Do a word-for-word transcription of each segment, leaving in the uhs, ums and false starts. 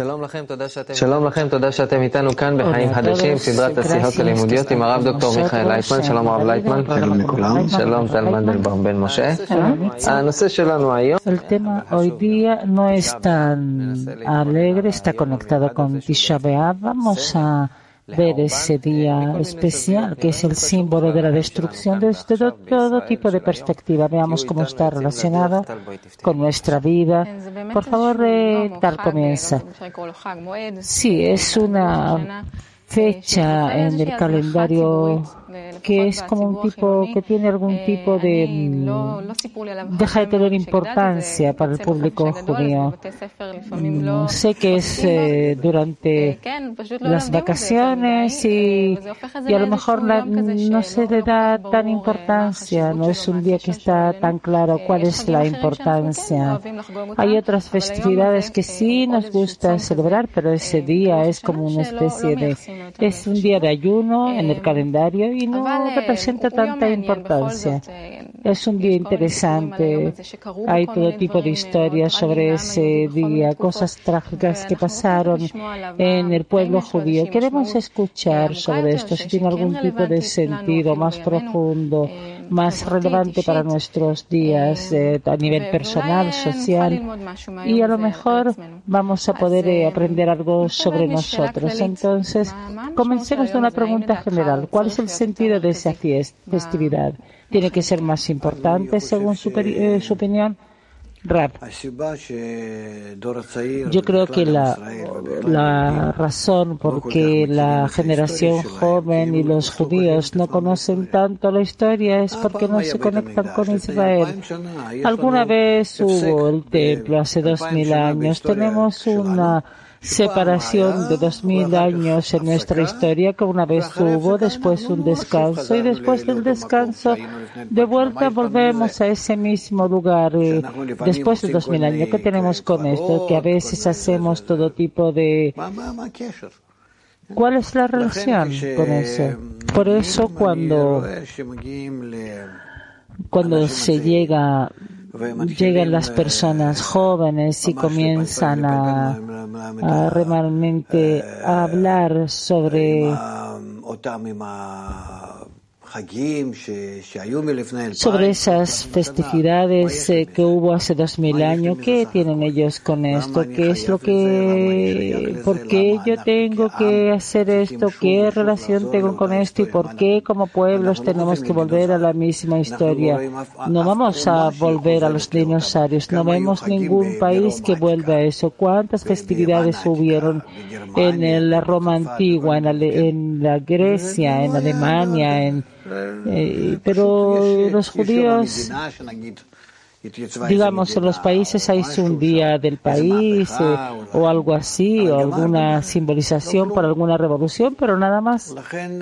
שלום לכם, תודה שאתם איתנו כאן בחיים חדשים, סדרת השיחות הלימודיות עם הרב דוקטור מיכאל לייטמן. שלום הרב לייטמן. שלום לכולם. שלום טל מנדלבר בן משה. הנושא שלנו היום. El tema hoy día no es tan alegre, está conectado con Tisha B'Av. Vamos a ver ese día especial que es el símbolo de la destrucción desde todo, todo tipo de perspectiva. Veamos cómo está relacionado con nuestra vida. Por favor, eh, Tal comienza. Sí, es una fecha en el calendario que es como un tipo que tiene algún tipo de mm, deja de tener importancia para el público judío. Mm, sé que es eh, durante las vacaciones y, y a lo mejor la, no se le da tan importancia, no es un día que está tan claro cuál es la importancia. Hay otras festividades que sí nos gusta celebrar, pero ese día es como una especie de es un día de ayuno en el calendario y no representa tanta importancia. Es un día interesante. Hay todo tipo de historias sobre ese día, cosas trágicas que pasaron en el pueblo judío. Queremos escuchar sobre esto, si tiene algún tipo de sentido más profundo, más relevante para nuestros días eh, a nivel personal, social, y a lo mejor vamos a poder eh, aprender algo sobre nosotros. Entonces, comencemos de una pregunta general. ¿Cuál es el sentido de esa fiesta, festividad? ¿Tiene que ser más importante según su, eh, su opinión? Rab. Yo creo que la, la razón por que la generación joven y los judíos no conocen tanto la historia es porque no se conectan con Israel. Alguna vez hubo el templo hace dos mil años. Tenemos una separación de dos mil años en nuestra historia que una vez hubo, después un descanso y después del descanso de vuelta volvemos a ese mismo lugar eh, después de dos mil años. ¿Qué tenemos con esto? Que a veces hacemos todo tipo de... ¿Cuál es la relación con eso? Por eso cuando, cuando se llega... llegan las personas jóvenes y comienzan a, a realmente a hablar sobre sobre esas festividades eh, que hubo hace dos mil años. ¿Qué tienen ellos con esto? ¿Qué es lo que, por qué yo tengo que hacer esto? ¿Qué relación tengo con esto? ¿Y por qué como pueblos tenemos que volver a la misma historia? No vamos a volver a los dinosaurios. No vemos ningún país que vuelva a eso. ¿Cuántas festividades hubieron en la Roma antigua, en, Ale, en la Grecia, en Alemania, en Eh, pero los judíos, digamos, en los países hay un día del país eh, o algo así, o alguna simbolización para alguna revolución, pero nada más.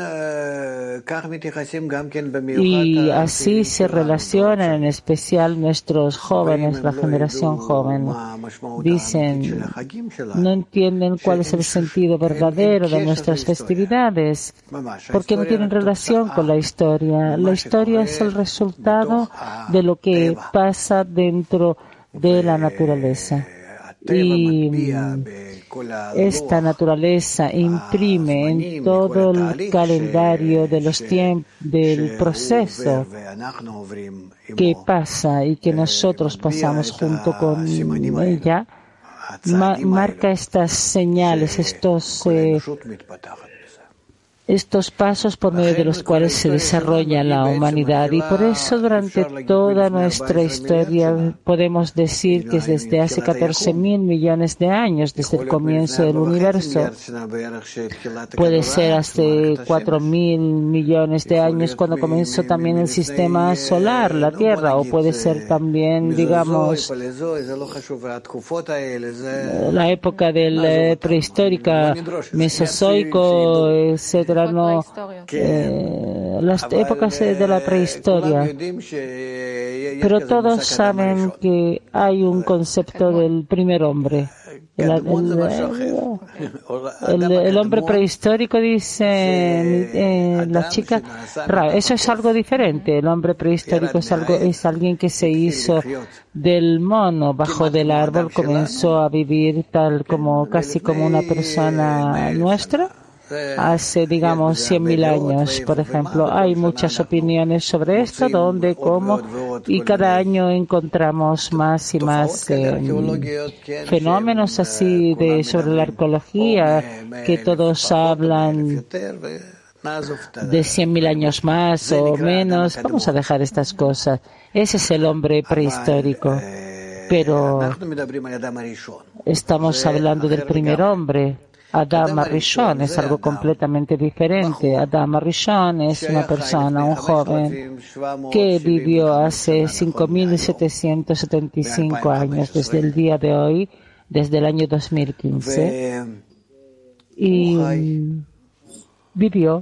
Y así se relacionan, en especial nuestros jóvenes, la generación joven. Dicen, no entienden cuál es el sentido verdadero de nuestras festividades, porque no tienen relación con la historia. La historia es el resultado de lo que pasa dentro de la naturaleza. Y esta naturaleza imprime en todo el calendario de los tiempos, del proceso que pasa y que nosotros pasamos junto con ella, ma marca estas señales, estos eh, estos pasos por medio de los cuales se desarrolla la humanidad. Y por eso durante toda nuestra historia podemos decir que es desde hace catorce mil millones de años, desde el comienzo del universo, puede ser hace cuatro mil millones de años cuando comenzó también el sistema solar, la Tierra, o puede ser también, digamos, la época del prehistórica, mesozoico, etcétera. No, eh, las épocas de la prehistoria, pero todos saben que hay un concepto del primer hombre El, el, el, el hombre prehistórico dice eh, la chica, eso es algo diferente. El hombre prehistórico es algo, es alguien que se hizo del mono bajo del árbol, comenzó a vivir tal como casi como una persona nuestra. Hace, digamos, cien mil años, por ejemplo. Hay muchas opiniones sobre esto, dónde, cómo, y cada año encontramos más y más eh, fenómenos así de sobre la arqueología, que todos hablan de cien mil años más o menos. Vamos a dejar estas cosas. Ese es el hombre prehistórico. Pero estamos hablando del primer hombre. Adam Arishon es algo completamente diferente. Adam Arishon es una persona, un joven, que vivió hace cinco mil setecientos setenta y cinco años, desde el día de hoy, desde el año dos mil quince, y vivió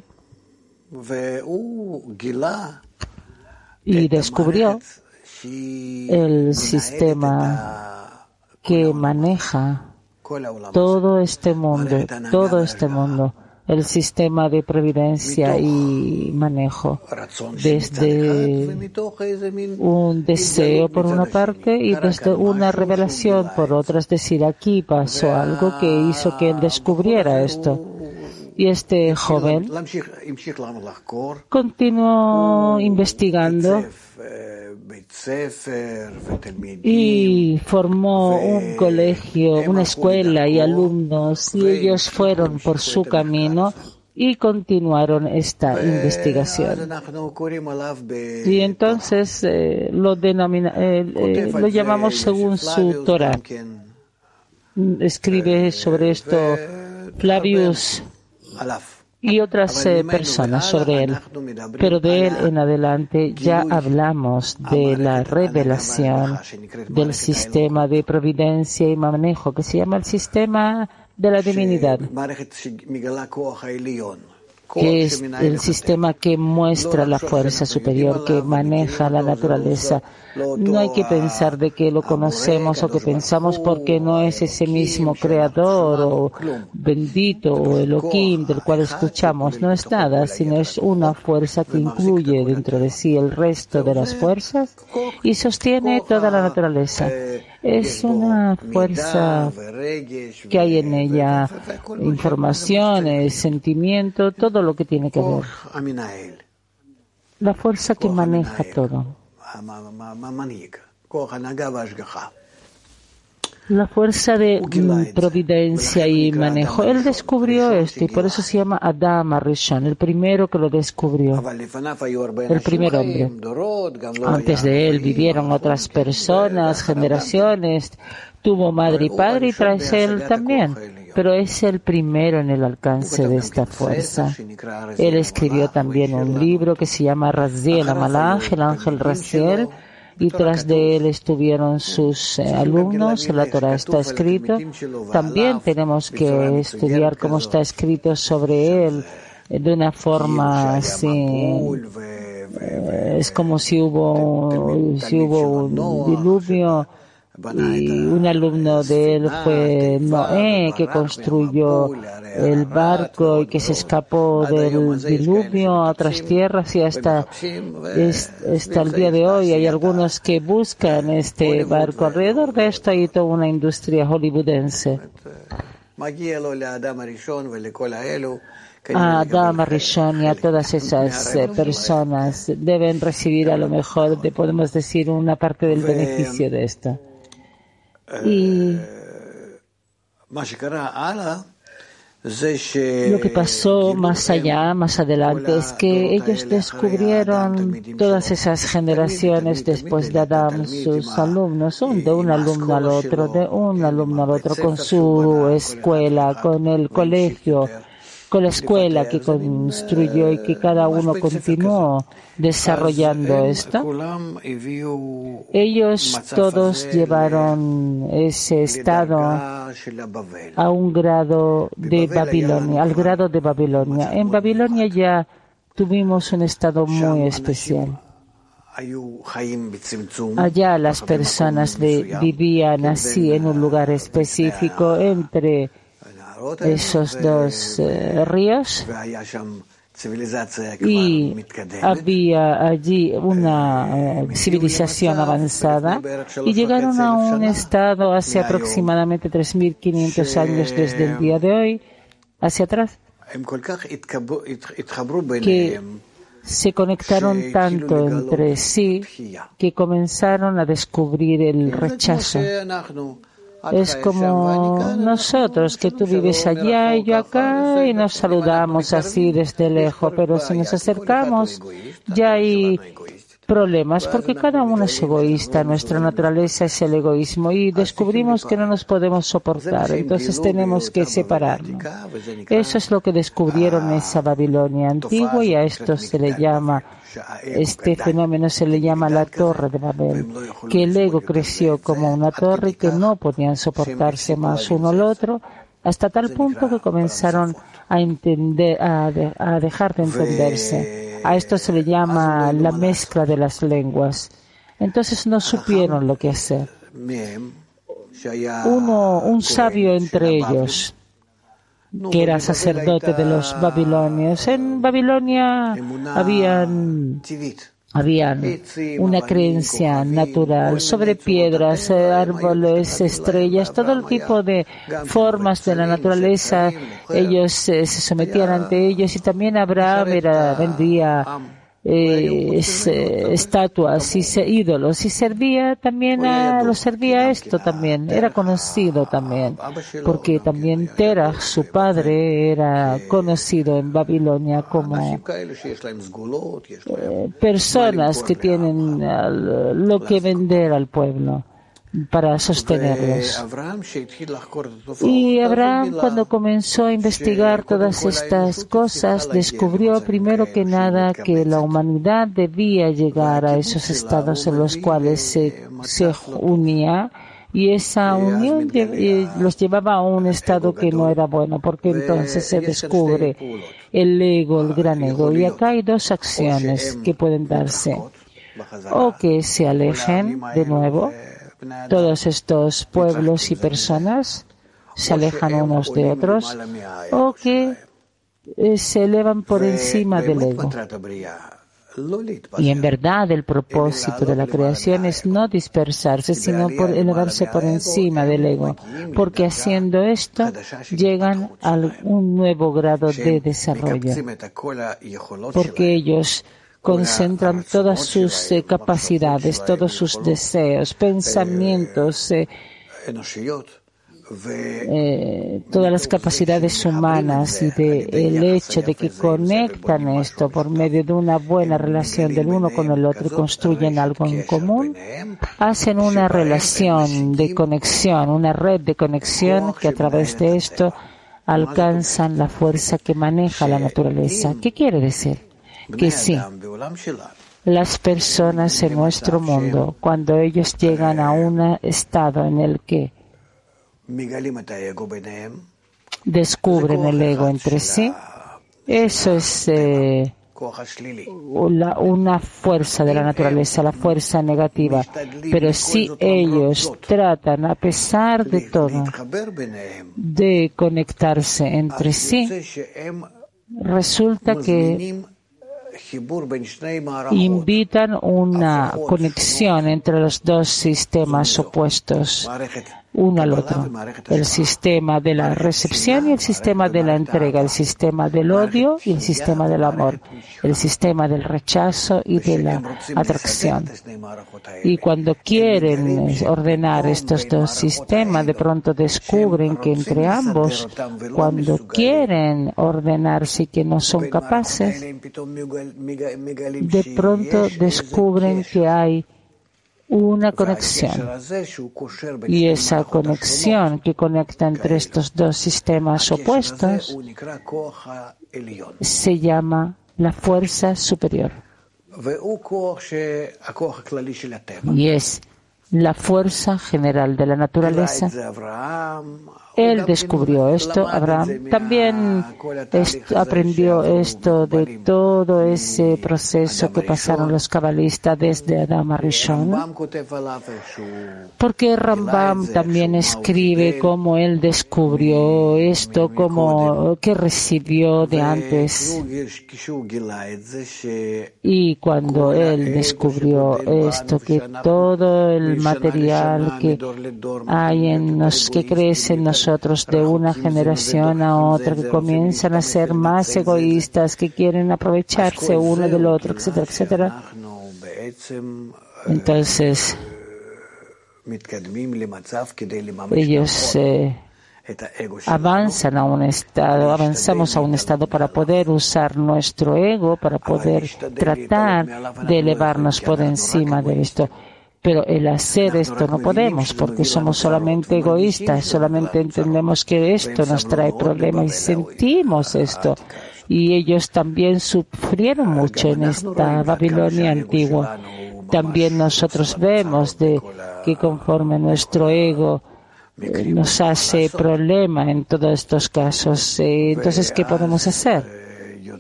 y descubrió el sistema que maneja todo este mundo, todo este mundo, el sistema de previdencia y manejo, desde un deseo por una parte y desde una revelación por otra. Es decir, aquí pasó algo que hizo que él descubriera esto. Y este joven continuó investigando y formó un colegio, una escuela y alumnos, y ellos fueron por su camino y continuaron esta investigación. Y entonces eh, lo, denomina, eh, eh, lo llamamos según su Torah. Escribe sobre esto Flavius y otras eh, personas sobre él, pero de él en adelante ya hablamos de la revelación del sistema de providencia y manejo que se llama el sistema de la divinidad, que es el sistema que muestra la fuerza superior, que maneja la naturaleza. No hay que pensar de que lo conocemos o que pensamos porque no es ese mismo creador o bendito o Elohim del cual escuchamos. No es nada, sino es una fuerza que incluye dentro de sí el resto de las fuerzas y sostiene toda la naturaleza. Es una fuerza que hay en ella, informaciones, sentimiento, todo lo que tiene que ver. La fuerza que maneja todo. La fuerza de providencia y manejo. Él descubrió esto y por eso se llama Adam Arishon, el primero que lo descubrió, el primer hombre. Antes de él vivieron otras personas, generaciones, tuvo madre y padre y tras él también, pero es el primero en el alcance de esta fuerza. Él escribió también un libro que se llama Raziel Amalach, el ángel Raziel, y tras de él estuvieron sus eh, alumnos. En la Torah está escrito. También tenemos que estudiar cómo está escrito sobre él eh, de una forma así. Eh, es como si hubo, si hubo un diluvio. Y un alumno de él fue Noé, que construyó el barco y que se escapó del diluvio a otras tierras, y hasta, hasta el día de hoy hay algunos que buscan este barco. Alrededor de esto hay toda una industria hollywoodense. A Adam Arishon y a todas esas eh, personas deben recibir a lo mejor, de, podemos decir, una parte del beneficio de esto. Y lo que pasó más allá, más adelante, es que ellos descubrieron todas esas generaciones después de Adam, sus alumnos, un, de un alumno al otro, de un alumno al otro, con su escuela, con el colegio, con la escuela que construyó y que cada uno continuó desarrollando esto. Ellos todos llevaron ese estado a un grado de Babilonia, al grado de Babilonia. En Babilonia ya tuvimos un estado muy especial. Allá las personas vivían así en un lugar específico entre esos dos eh, ríos, y había allí una eh, civilización avanzada, y llegaron a un estado hace aproximadamente tres mil quinientos años desde el día de hoy hacia atrás, que se conectaron tanto entre sí que comenzaron a descubrir el rechazo. Es como nosotros, que tú vives allá y yo acá, y nos saludamos así desde lejos, pero si nos acercamos ya hay problemas, porque cada uno es egoísta, nuestra naturaleza es el egoísmo, y descubrimos que no nos podemos soportar, entonces tenemos que separarnos. Eso es lo que descubrieron en esa Babilonia antigua, y a esto se le llama, este fenómeno se le llama la Torre de Babel, que el ego creció como una torre y que no podían soportarse más uno al otro, hasta tal punto que comenzaron a entender, a, de, a dejar de entenderse. A esto se le llama la mezcla de las lenguas. Entonces no supieron lo que hacer. Uno, un sabio entre ellos, que era sacerdote de los babilonios. En Babilonia habían, habían una creencia natural sobre piedras, árboles, estrellas, todo el tipo de formas de la naturaleza. Ellos eh, se sometían ante ellos, y también Abraham era, vendía eh, eh, estatuas y se, ídolos, y servía también a, lo servía esto también, era conocido también, porque también Terach, su padre, era conocido en Babilonia como eh, personas que tienen uh, lo que vender al pueblo para sostenerlos. Y Abraham, cuando comenzó a investigar todas estas cosas, descubrió primero que nada que la humanidad debía llegar a esos estados en los cuales se, se unía, y esa unión los llevaba a un estado que no era bueno, porque entonces se descubre el ego, el gran ego. Y acá hay dos acciones que pueden darse: o que se alejen de nuevo. Todos estos pueblos y personas se alejan unos de otros, o que eh, se elevan por encima del ego. Y en verdad el propósito de la creación es no dispersarse, sino por elevarse por encima del ego, porque haciendo esto llegan a un nuevo grado de desarrollo, porque ellos concentran todas sus eh, capacidades, todos sus deseos, pensamientos, eh, eh, todas las capacidades humanas, y de el hecho de que conectan esto por medio de una buena relación del uno con el otro y construyen algo en común, hacen una relación de conexión, una red de conexión, que a través de esto alcanzan la fuerza que maneja la naturaleza. ¿Qué quiere decir? Que sí, las personas en nuestro mundo, cuando ellos llegan a un estado en el que descubren el ego entre sí, eso es eh, una, una fuerza de la naturaleza, la fuerza negativa. Pero si ellos tratan, a pesar de todo, de conectarse entre sí, resulta que invitan una conexión entre los dos sistemas opuestos, uno al otro, el sistema de la recepción y el sistema de la entrega, el sistema del odio y el sistema del amor, el sistema del rechazo y de la atracción. Y cuando quieren ordenar estos dos sistemas, de pronto descubren que entre ambos, cuando quieren ordenarse y que no son capaces, de pronto descubren que hay una conexión, y esa conexión que conecta entre estos dos sistemas opuestos se llama la fuerza superior, y es la fuerza general de la naturaleza. él descubrió esto, Abraham también esto, aprendió esto de todo ese proceso que pasaron los cabalistas desde Adam a Rishon, porque Rambam también escribe cómo él descubrió esto, cómo que recibió de antes. Y cuando él descubrió esto, que todo el material que hay en nos, que crece en nosotros de una generación a otra, que comienzan a ser más egoístas, que quieren aprovecharse uno del otro, etcétera, etcétera. Entonces, ellos eh, avanzan a un estado, avanzamos a un estado para poder usar nuestro ego, para poder tratar de elevarnos por encima de esto. Pero el hacer esto no podemos porque somos solamente egoístas, solamente entendemos que esto nos trae problemas y sentimos esto. Y ellos también sufrieron mucho en esta Babilonia antigua. También nosotros vemos de que conforme nuestro ego eh, nos hace problema en todos estos casos. Eh, entonces, ¿qué podemos hacer?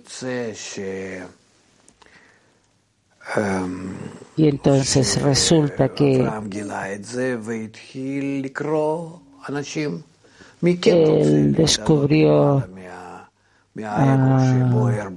Y entonces resulta que él descubrió ah,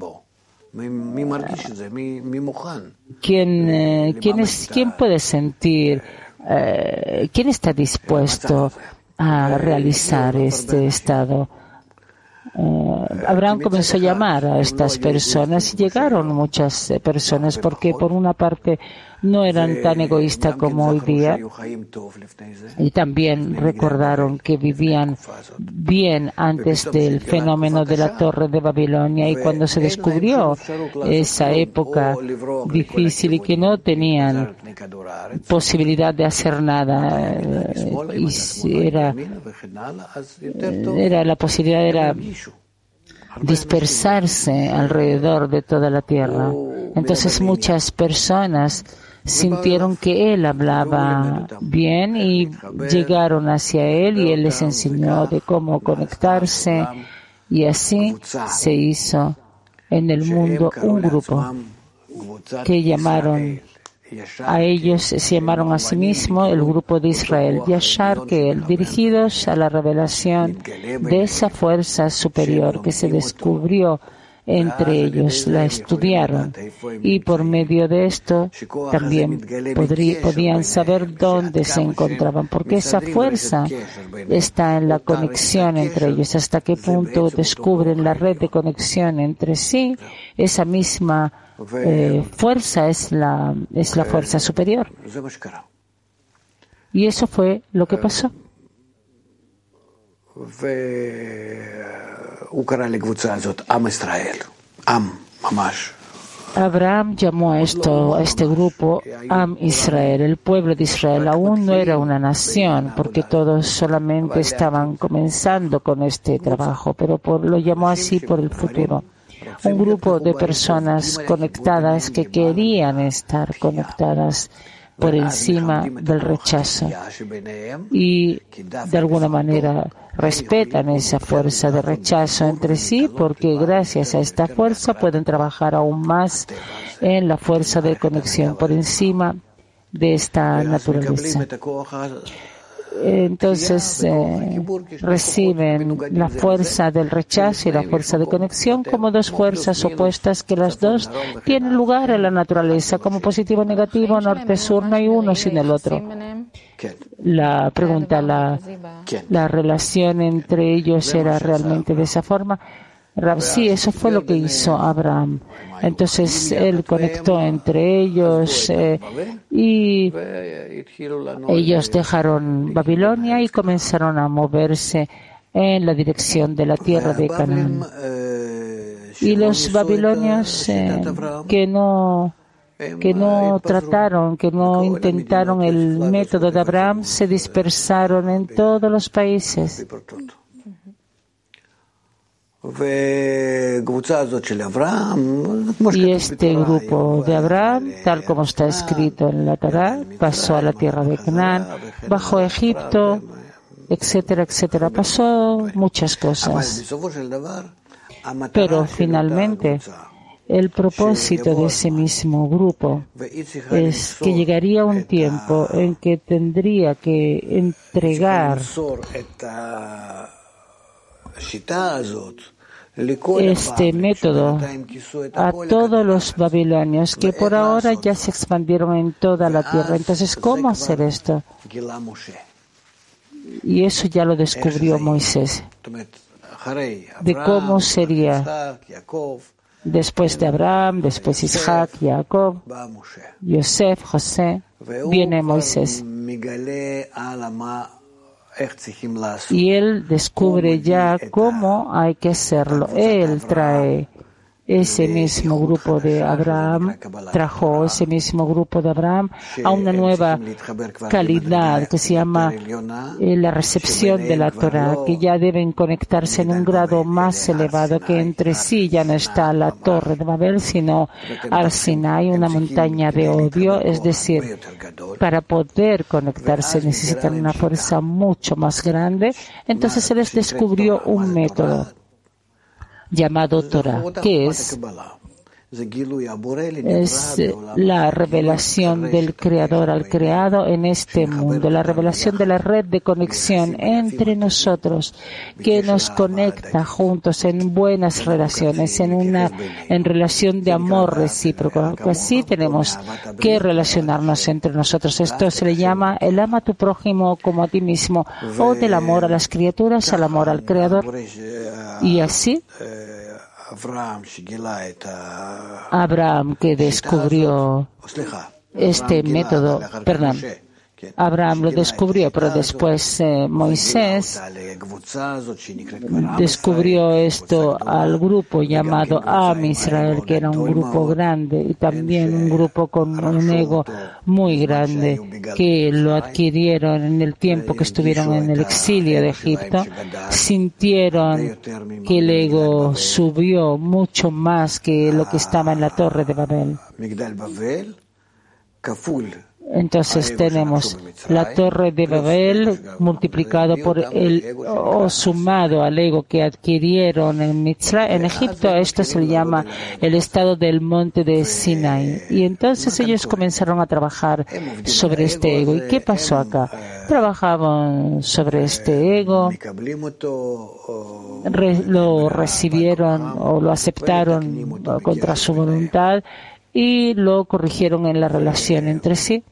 ¿quién, eh, quién, es, quién puede sentir, eh, quién está dispuesto a realizar este estado. Uh, Abraham comenzó a llamar a estas personas y llegaron muchas personas porque por una parte no eran tan egoístas como hoy día y también recordaron que vivían bien antes del fenómeno de la Torre de Babilonia y cuando se descubrió esa época difícil y que no tenían posibilidad de hacer nada y era, era la posibilidad era dispersarse alrededor de toda la tierra. Entonces muchas personas sintieron que él hablaba bien y llegaron hacia él y él les enseñó de cómo conectarse y así se hizo en el mundo un grupo que llamaron a ellos, se llamaron a sí mismos el grupo de Israel, Yashar Keel, dirigidos a la revelación de esa fuerza superior que se descubrió entre ellos, la estudiaron y por medio de esto también podría, podían saber dónde se encontraban, porque esa fuerza está en la conexión entre ellos, hasta qué punto descubren la red de conexión entre sí, esa misma eh, fuerza es la, es la fuerza superior. Y eso fue lo que pasó. Abraham llamó a esto, a este grupo Am Israel, el pueblo de Israel. Aún no era una nación, porque todos solamente estaban comenzando con este trabajo, pero por, lo llamó así por el futuro. Un grupo de personas conectadas que querían estar conectadas por encima del rechazo y de alguna manera respetan esa fuerza de rechazo entre sí porque gracias a esta fuerza pueden trabajar aún más en la fuerza de conexión por encima de esta naturaleza. Entonces eh, reciben la fuerza del rechazo y la fuerza de conexión como dos fuerzas opuestas que las dos tienen lugar en la naturaleza como positivo, negativo, norte-sur, no hay uno sin el otro. La pregunta, la, la relación entre ellos era realmente de esa forma. Sí, eso fue lo que hizo Abraham. Entonces él conectó entre ellos eh, y ellos dejaron Babilonia y comenzaron a moverse en la dirección de la tierra de Canaán. Y los babilonios eh, que no que no trataron, que no intentaron el método de Abraham, se dispersaron en todos los países. Y este grupo de Abraham, tal como está escrito en la Torá, pasó a la tierra de Canaán, bajó a Egipto etcétera, etcétera. Pasó muchas cosas. Pero finalmente, el propósito de ese mismo grupo es que llegaría un tiempo en que tendría que entregar este método a todos los babilonios que por ahora ya se expandieron en toda la tierra. Entonces, ¿cómo hacer esto? Y eso ya lo descubrió Moisés, de cómo sería después de Abraham, después Isaac, Jacob, Yosef, José, viene Moisés. Y él descubre ya cómo hay que hacerlo. Él trae ese mismo grupo de Abraham, trajo ese mismo grupo de Abraham a una nueva calidad que se llama eh, la recepción de la Torah, que ya deben conectarse en un grado más elevado, que entre sí ya no está la Torre de Babel, sino al Sinai, una montaña de odio. Es decir, para poder conectarse necesitan una fuerza mucho más grande. Entonces él les descubrió un método llamado Torah, que es, es la revelación del Creador al creado en este mundo, la revelación de la red de conexión entre nosotros, que nos conecta juntos en buenas relaciones, en una en relación de amor recíproco. Así tenemos que relacionarnos entre nosotros. Esto se le llama el ama a tu prójimo como a ti mismo, o del amor a las criaturas al amor al Creador. Y así Abraham, que descubrió este método, perdón, Abraham lo descubrió, pero después eh, Moisés descubrió esto al grupo llamado Am Israel, que era un grupo grande y también un grupo con un ego muy grande, que lo adquirieron en el tiempo que estuvieron en el exilio de Egipto. Sintieron que el ego subió mucho más que lo que estaba en la Torre de Babel. Entonces tenemos la Torre de Babel multiplicado por el o sumado al ego que adquirieron en Mitzra, en Egipto. A esto se le llama el estado del monte de Sinai. Y entonces ellos comenzaron a trabajar sobre este ego. ¿Y qué pasó acá? Trabajaban sobre este ego, re, lo recibieron o lo aceptaron contra su voluntad y lo corrigieron en la relación entre sí.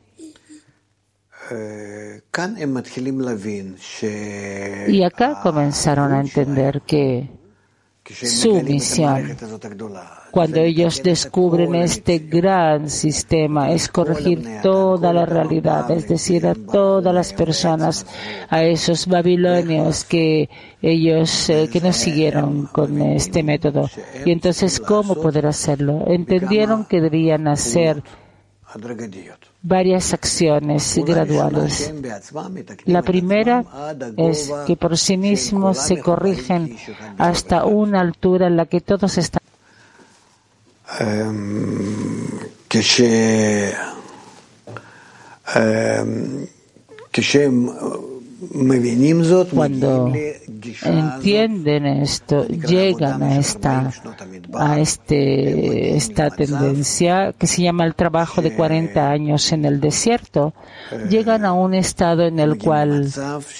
Y acá comenzaron a entender que su misión, cuando ellos descubren este gran sistema, es corregir toda la realidad, es decir, a todas las personas, a esos babilonios que ellos eh, que no siguieron con este método. Y entonces, ¿cómo poder hacerlo? Entendieron que debían hacer varias acciones graduales. La primera es que por sí mismos se corrigen hasta una altura en la que todos están. Cuando entienden esto, llegan a esta, a este, esta tendencia que se llama el trabajo de cuarenta años en el desierto, llegan a un estado en el cual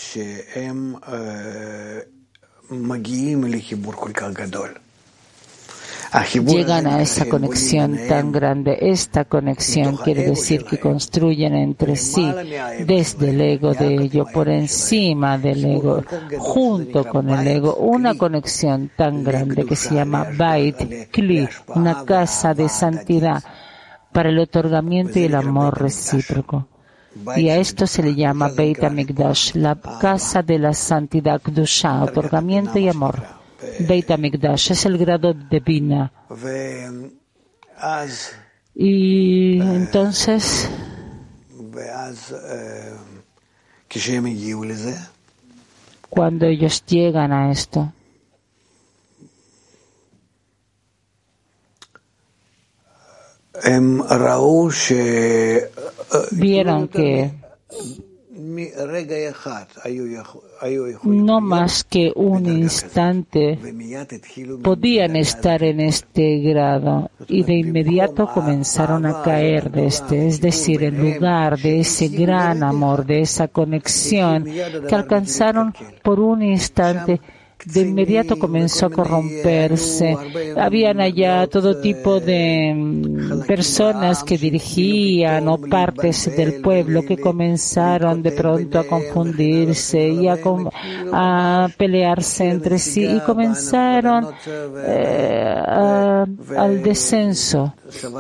llegan a esa conexión tan grande. Esta conexión quiere decir que construyen entre sí, desde el ego de ello, por encima del ego, junto con el ego, una conexión tan grande que se llama Bait Kli, una casa de santidad para el otorgamiento y el amor recíproco. Y a esto se le llama Beit HaMikdash, la casa de la santidad, Kedusha, otorgamiento y amor. Beit HaMikdash es el grado de Bina. Y entonces, cuando ellos llegan a esto, vieron que no más que un instante podían estar en este grado y de inmediato comenzaron a caer de este, es decir, en lugar de ese gran amor, de esa conexión que alcanzaron por un instante, de inmediato comenzó a corromperse. Habían allá todo tipo de personas que dirigían o partes del pueblo que comenzaron de pronto a confundirse y a, a pelearse entre sí y comenzaron eh, a, al descenso.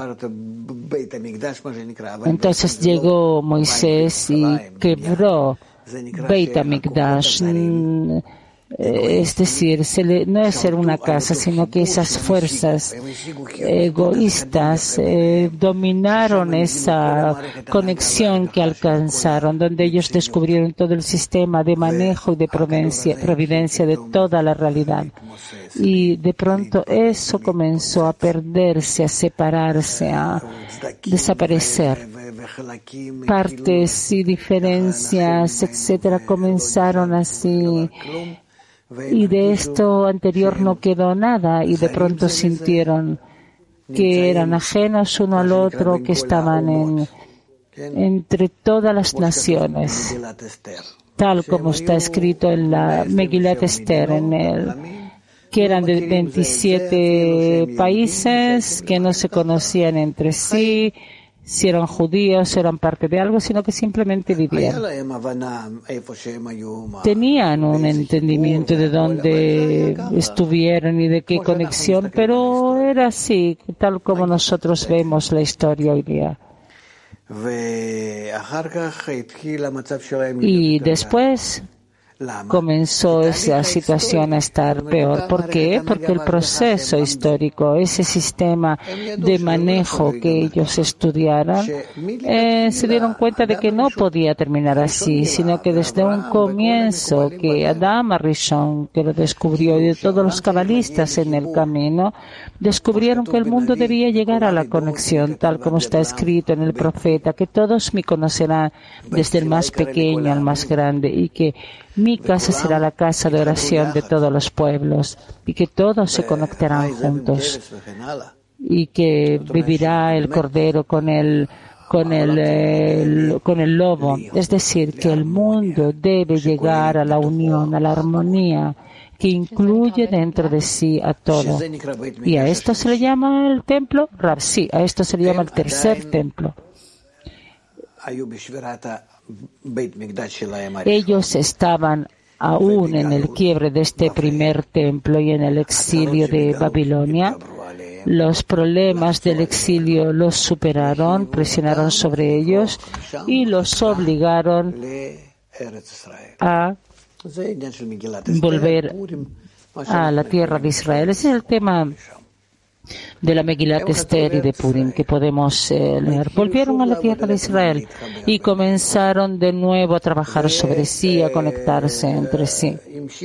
Entonces llegó Moisés y quebró Beit HaMikdash. Es decir, se le, no es ser una casa, sino que esas fuerzas egoístas eh, dominaron esa conexión que alcanzaron, donde ellos descubrieron todo el sistema de manejo y de providencia, providencia de toda la realidad. Y de pronto eso comenzó a perderse, a separarse, a desaparecer. Partes y diferencias, etcétera, comenzaron así. Y de esto anterior no quedó nada y de pronto sintieron que eran ajenos uno al otro, que estaban en, entre todas las naciones, tal como está escrito en la Megilat Esther, en el, que eran de veintisiete países que no se conocían entre sí, si eran judíos, eran parte de algo, sino que simplemente vivían. Tenían un entendimiento de dónde estuvieron y de qué conexión, pero era así, tal como nosotros vemos la historia hoy día. Y después comenzó esa situación a estar peor. ¿Por qué? Porque el proceso histórico, ese sistema de manejo que ellos estudiaron, eh, se dieron cuenta de que no podía terminar así, sino que desde un comienzo, que Adam Arishon, que lo descubrió, y de todos los cabalistas en el camino, descubrieron que el mundo debía llegar a la conexión, tal como está escrito en el profeta, que todos me conocerán, desde el más pequeño al más grande, y que mi casa será la casa de oración de todos los pueblos, y que todos se conectarán juntos, y que vivirá el cordero con el con el, el con el lobo. Es decir, que el mundo debe llegar a la unión, a la armonía, que incluye dentro de sí a todo. Y a esto se le llama el templo, Rab, sí, a esto se le llama el tercer templo. Ellos estaban aún en el quiebre de este primer templo y en el exilio de Babilonia. Los problemas del exilio los superaron, presionaron sobre ellos y los obligaron a volver a la tierra de Israel. Ese es el tema de la Megilat Esther y de Purim que podemos eh, leer. Volvieron a la tierra de Israel y comenzaron de nuevo a trabajar sobre sí, a conectarse entre sí.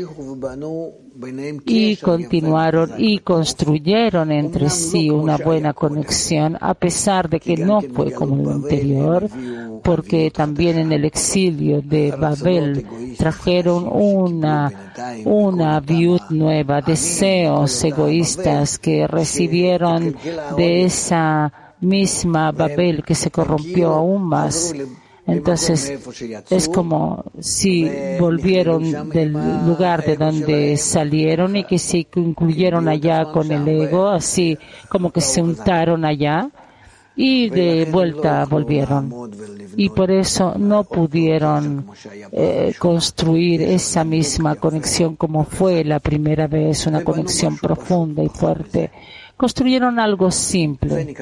Y continuaron y construyeron entre sí una buena conexión, a pesar de que no fue como lo anterior, porque también en el exilio de Babel trajeron una, una viud nueva, deseos egoístas que recibieron de esa misma Babel que se corrompió aún más. Entonces, es como si volvieron del lugar de donde salieron y que se incluyeron allá con el ego, así como que se untaron allá y de vuelta volvieron. Y por eso no pudieron eh, construir esa misma conexión como fue la primera vez, una conexión profunda y fuerte. Construyeron algo simple.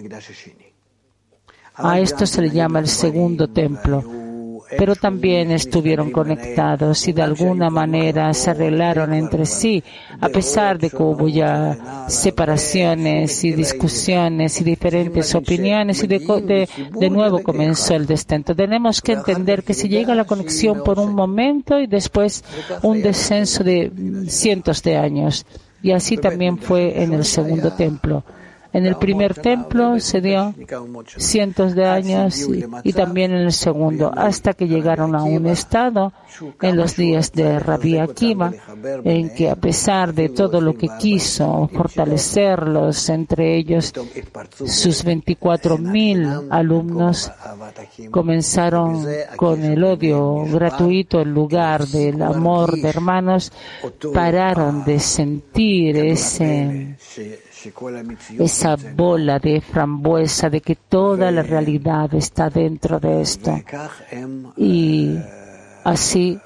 A esto se le llama el segundo templo, pero también estuvieron conectados y de alguna manera se arreglaron entre sí, a pesar de que hubo ya separaciones y discusiones y diferentes opiniones y de, de, de nuevo comenzó el descenso. Tenemos que entender que se llega a la conexión por un momento y después un descenso de cientos de años. Y así también fue en el segundo templo. En el primer templo se dio cientos de años y, y también en el segundo, hasta que llegaron a un estado en los días de Rabbi Akiva, en que a pesar de todo lo que quiso fortalecerlos, entre ellos sus veinticuatro mil alumnos, comenzaron con el odio gratuito en lugar del amor de hermanos, pararon de sentir ese esa bola de frambuesa de que toda la realidad está dentro de esto. Y así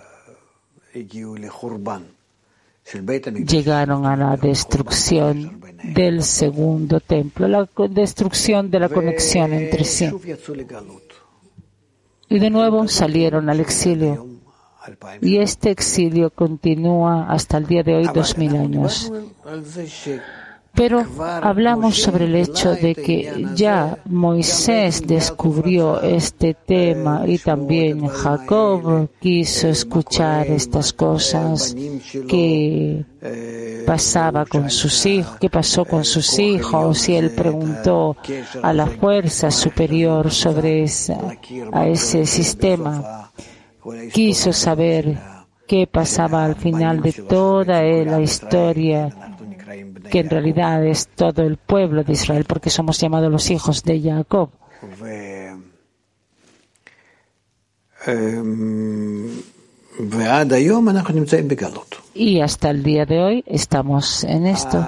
llegaron a la destrucción del segundo templo, la destrucción de la conexión entre sí. Y de nuevo salieron al exilio. Y este exilio continúa hasta el día de hoy, dos mil años. Pero hablamos sobre el hecho de que ya Moisés descubrió este tema y también Jacob quiso escuchar estas cosas que pasaba con sus hijos, qué pasó con sus hijos, y él preguntó a la fuerza superior sobre esa, a ese sistema. Quiso saber qué pasaba al final de toda la historia, que en realidad es todo el pueblo de Israel, porque somos llamados los hijos de Jacob. Y hasta el día de hoy estamos en esto.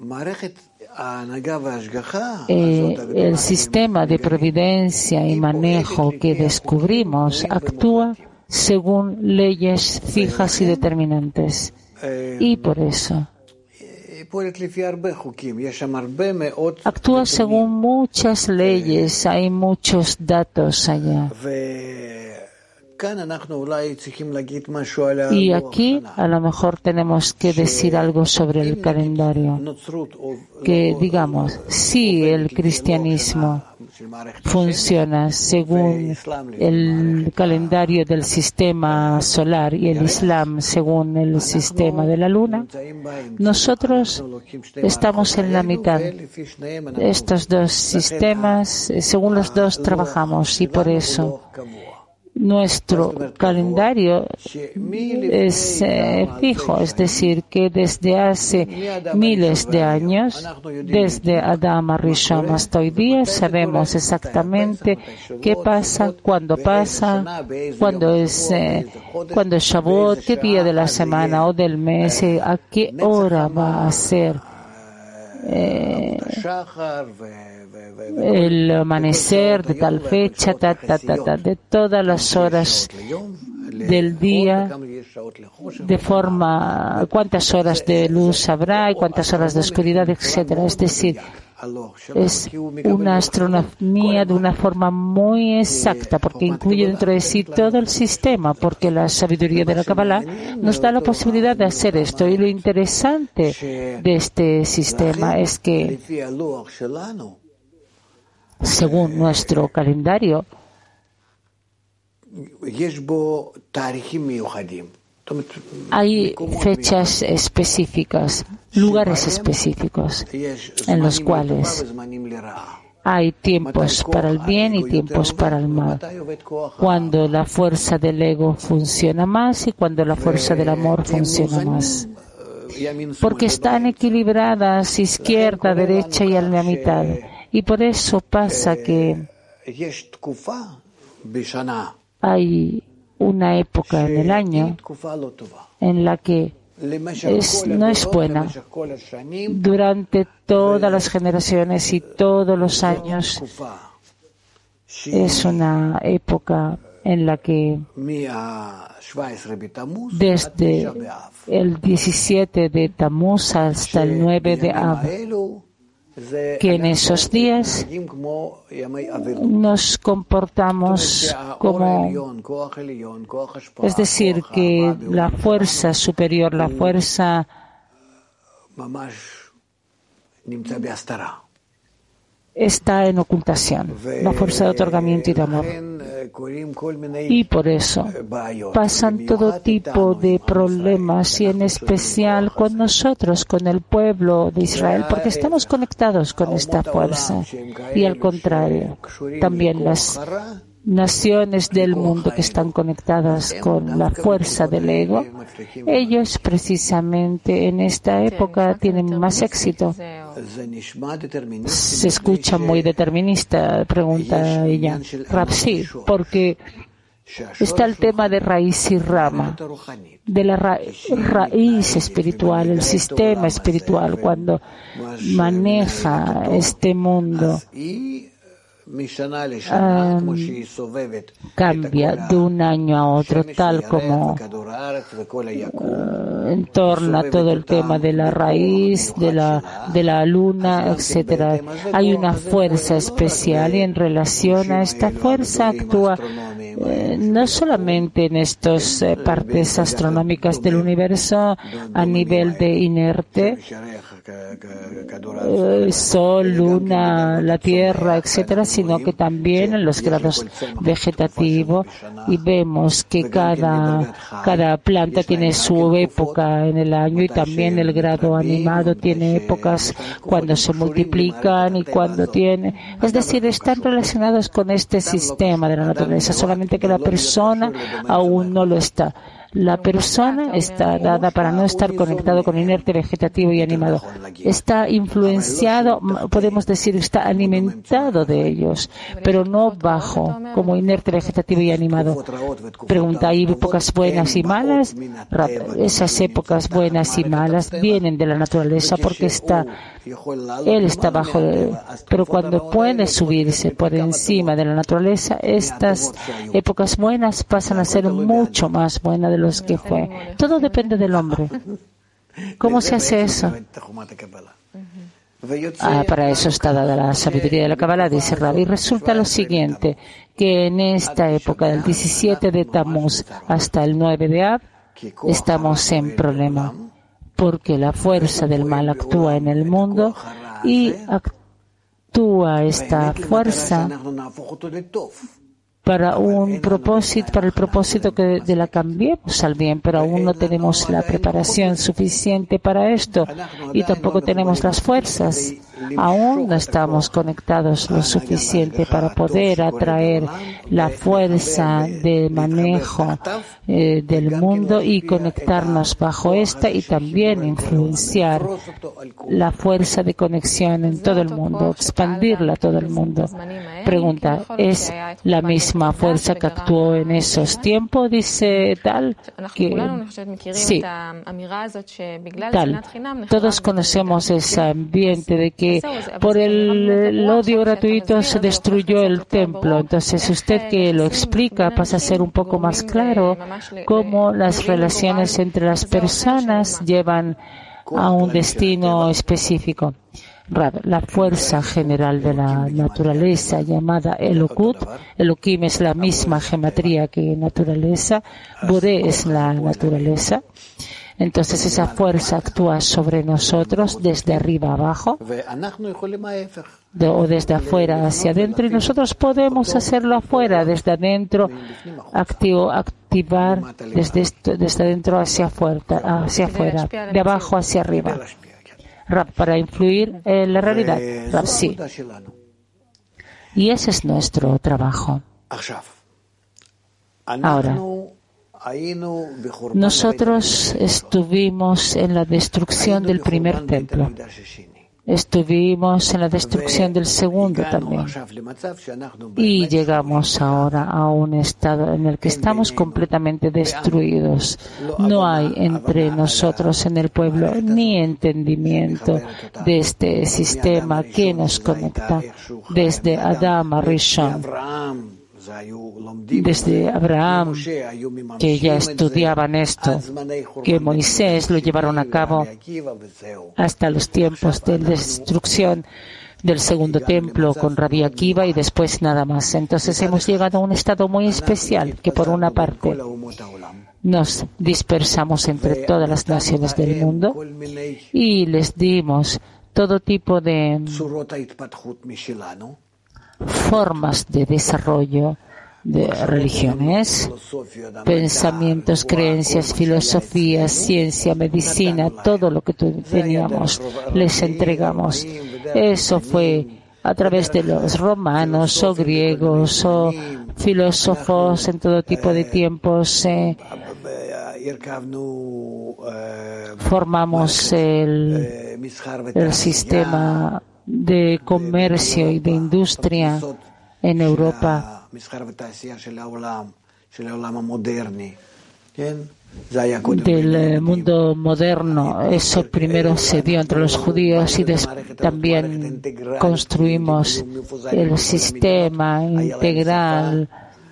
Eh, el sistema de providencia y manejo que descubrimos actúa según leyes fijas y determinantes. Y por eso actúa según muchas leyes, hay muchos datos allá. Y aquí a lo mejor tenemos que decir algo sobre el calendario. Que digamos, si el cristianismo funciona según el calendario del sistema solar y el Islam según el sistema de la luna, nosotros estamos en la mitad. Estos dos sistemas, según los dos trabajamos, y por eso nuestro calendario es eh, fijo, es decir, que desde hace miles de años, desde Adán Rishon hasta hoy día, sabemos exactamente qué pasa, cuándo pasa, cuándo es, eh, cuándo es Shavuot, qué día de la semana o del mes, eh, a qué hora va a ser eh, el amanecer de tal fecha, ta, ta, ta, ta, de todas las horas del día, de forma, cuántas horas de luz habrá y cuántas horas de oscuridad, etcétera. Es decir, es una astronomía de una forma muy exacta, porque incluye dentro de sí todo el sistema, porque la sabiduría de la Kabbalah nos da la posibilidad de hacer esto. Y lo interesante de este sistema es que, según nuestro calendario, hay fechas específicas, lugares específicos, en los cuales hay tiempos para el bien y tiempos para el mal. Cuando la fuerza del ego funciona más y cuando la fuerza del amor funciona más. Porque están equilibradas izquierda, derecha y a la mitad. Y por eso pasa que hay una época en el año en la que es, no es buena. Durante todas las generaciones y todos los años es una época en la que desde el diecisiete de Tammuz hasta el nueve de Av, que en esos días nos comportamos como, es decir, que la fuerza superior, la fuerza está en ocultación, la fuerza de otorgamiento y de amor. Y por eso pasan todo tipo de problemas, y en especial con nosotros, con el pueblo de Israel, porque estamos conectados con esta fuerza. Y al contrario, también las naciones del mundo que están conectadas con la fuerza del ego, ellos precisamente en esta época tienen más éxito. Se escucha muy determinista, pregunta ella. Rab, sí, porque está el tema de raíz y rama, de la ra raíz espiritual, el sistema espiritual, cuando maneja este mundo. Um, cambia de un año a otro, tal como uh, entorna todo el tema de la raíz, de la, de la luna, etcétera. Hay una fuerza especial, y en relación a esta fuerza actúa eh, no solamente en estas eh, partes astronómicas del universo a nivel de inerte, eh, Sol, Luna, la Tierra, etcétera, sino que también en los grados vegetativos, y vemos que cada, cada planta tiene su época en el año, y también el grado animado tiene épocas cuando se multiplican y cuando tiene, es decir, están relacionados con este sistema de la naturaleza, solamente que la persona aún no lo está. La persona está dada para no estar conectado con inerte, vegetativo y animado. Está influenciado, podemos decir, está alimentado de ellos, pero no bajo, como inerte, vegetativo y animado. Pregunta, ¿hay épocas buenas y malas? Esas épocas buenas y malas vienen de la naturaleza, porque está, él está bajo, de, pero cuando puede subirse por encima de la naturaleza, estas épocas buenas pasan a ser mucho más buenas de los que fue. Todo depende del hombre. ¿Cómo se hace eso? Ah, para eso está dada la sabiduría de la Kabbalah, dice Rabbi. Resulta lo siguiente, que en esta época del diecisiete de Tammuz hasta el nueve de Av, estamos en problema, porque la fuerza del mal actúa en el mundo, y actúa esta fuerza para un propósito, para el propósito que de la cambiemos al bien, pero aún no tenemos la preparación suficiente para esto, y tampoco tenemos las fuerzas. Aún no estamos conectados lo suficiente para poder atraer la fuerza de manejo eh, del mundo y conectarnos bajo esta, y también influenciar la fuerza de conexión en todo el mundo, expandirla a todo el mundo. Pregunta, ¿es la misma fuerza que actuó en esos tiempos? Dice tal que sí, tal. Todos conocemos ese ambiente de que por el, el odio gratuito se destruyó el templo. Entonces, usted que lo explica pasa a ser un poco más claro cómo las relaciones entre las personas llevan a un destino específico. La fuerza general de la naturaleza llamada Elokut, Elohim es la misma gematría que naturaleza, Boré es la naturaleza. Entonces esa fuerza actúa sobre nosotros desde arriba abajo, de, o desde afuera hacia adentro, y nosotros podemos hacerlo afuera, desde adentro, activo, activar desde, esto, desde adentro hacia afuera, hacia afuera, de abajo hacia arriba. Rab, para influir en la realidad. Rab, sí. Y ese es nuestro trabajo. Ahora, nosotros estuvimos en la destrucción del primer templo. Estuvimos en la destrucción del segundo también. Y llegamos ahora a un estado en el que estamos completamente destruidos. No hay entre nosotros en el pueblo ni entendimiento de este sistema que nos conecta desde Adam a Rishon. Desde Abraham, que ya estudiaban esto, que Moisés lo llevaron a cabo hasta los tiempos de destrucción del segundo templo con Rabbi Akiva, y después nada más. Entonces hemos llegado a un estado muy especial, que por una parte nos dispersamos entre todas las naciones del mundo y les dimos todo tipo de formas de desarrollo de religiones, pensamientos, creencias, filosofías, ciencia, medicina, todo lo que teníamos, les entregamos. Eso fue a través de los romanos o griegos o filósofos en todo tipo de tiempos. Eh, formamos el, el sistema de comercio y de industria en Europa. Del mundo moderno. Eso primero se dio entre los judíos y también construimos el sistema integral.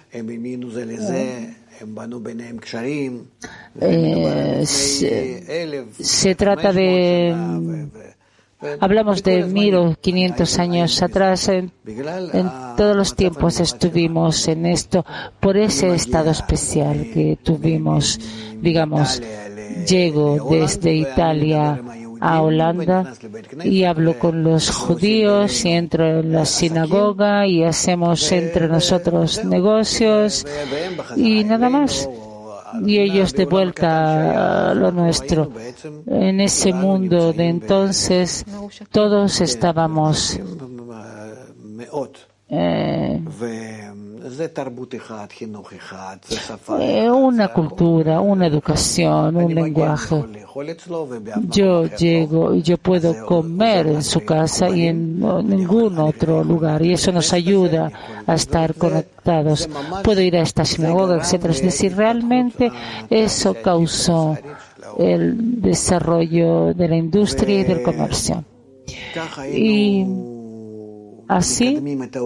Eh, se, se trata de hablamos de mil o quinientos años atrás. En, en todos los tiempos estuvimos en esto por ese estado especial que tuvimos. Digamos, llego desde Italia a Holanda y hablo con los judíos y entro en la sinagoga y hacemos entre nosotros negocios y nada más. Y ellos de vuelta a lo nuestro. En ese mundo de entonces, todos estábamos eh, eh, una cultura, una educación, un lenguaje. Yo llego y yo puedo comer en su casa y en no, ningún otro lugar, y eso nos ayuda a estar conectados. Puedo ir a esta sinagoga, etcétera. Es decir, realmente eso causó el desarrollo de la industria y del comercio. Y así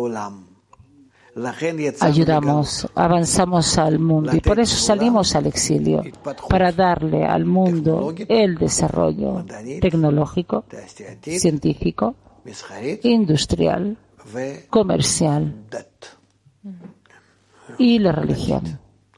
ayudamos, avanzamos al mundo y por eso salimos al exilio, para darle al mundo el desarrollo tecnológico, científico, industrial, comercial y la religión.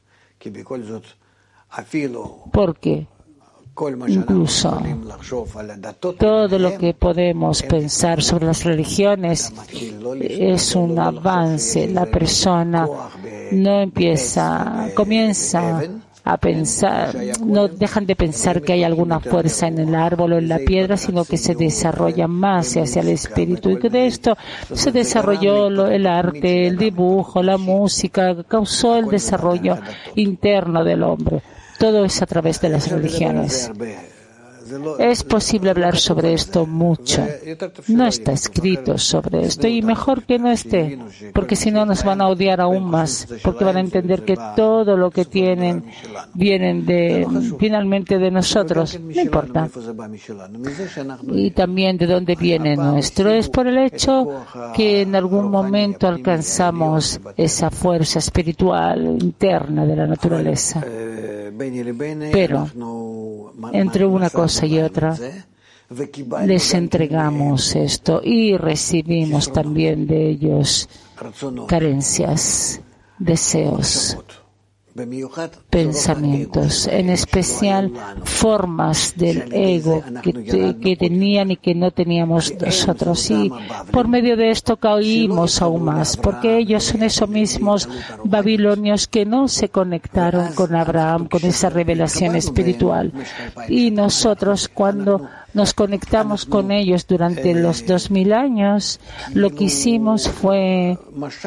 Porque incluso todo lo que podemos pensar sobre las religiones es un avance. La persona no empieza, comienza a pensar, no dejan de pensar que hay alguna fuerza en el árbol o en la piedra, sino que se desarrolla más hacia el espíritu. Y que de esto se desarrolló el arte, el dibujo, la música, causó el desarrollo interno del hombre. Todo es a través de las religiones. Es posible hablar sobre esto mucho. No está escrito sobre esto y mejor que no esté, porque si no nos van a odiar aún más, porque van a entender que todo lo que tienen vienen de, finalmente de nosotros. No importa. Y también de dónde viene nuestro. Es por el hecho que en algún momento alcanzamos esa fuerza espiritual interna de la naturaleza. Pero entre una cosa y otra les entregamos esto y recibimos también de ellos carencias, deseos, pensamientos, en especial formas del ego que, te, que tenían y que no teníamos nosotros. Y por medio de esto caímos aún más, porque ellos son esos mismos babilonios que no se conectaron con Abraham, con esa revelación espiritual. Y nosotros, cuando nos conectamos con ellos durante los dos mil años, lo que hicimos fue